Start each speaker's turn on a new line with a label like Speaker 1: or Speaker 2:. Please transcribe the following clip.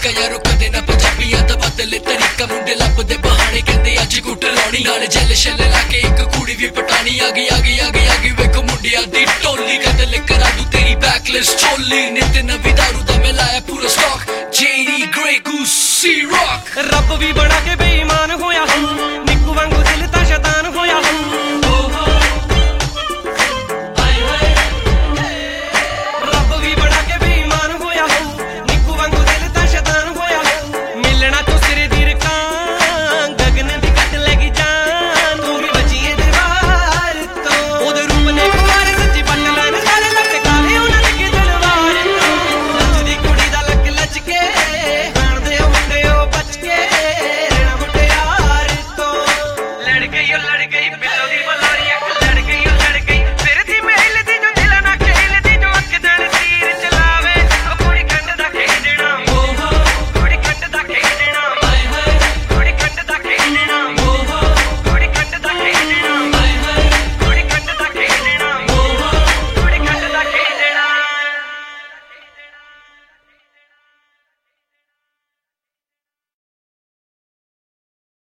Speaker 1: ਤਰੀਕਾ ਯਾਰੋ ਕਦੇ ਨਾ ਪੰਜਾਬੀਆਂ ਦਾ ਬਦਲੇ ਤਰੀਕਾ ਮੁੰਡੇ ਲੱਭਦੇ ਬਹਾਨੇ ਕਹਿੰਦੇ ਅੱਜ ਗੁੱਟ ਲਾਉਣੀ ਨਾਲ ਜੈਲ ਛੱਲ ਲਾ ਕੇ ਇੱਕ ਕੁੜੀ ਵੀ ਪਟਾਣੀ ਆ ਗਈ ਵੇਖੋ ਮੁੰਡਿਆਂ ਦੀ ਟੋਲੀ ਕਤਲ ਕਰਾ ਦੂ ਤੇਰੀ ਬੈਕਲਿਸਟ ਚੋਲੀ ਨਿਤ ਨਵੀਂ ਦਾਰੂ ਦਾ ਮੈਂ ਲਾਇਆ ਪੂਰਾ stock JD Grey Goose C Rock
Speaker 2: ਰੱਬ ਵੀ ਬਣਾ ਕੇ ਬੇਈਮਾਨ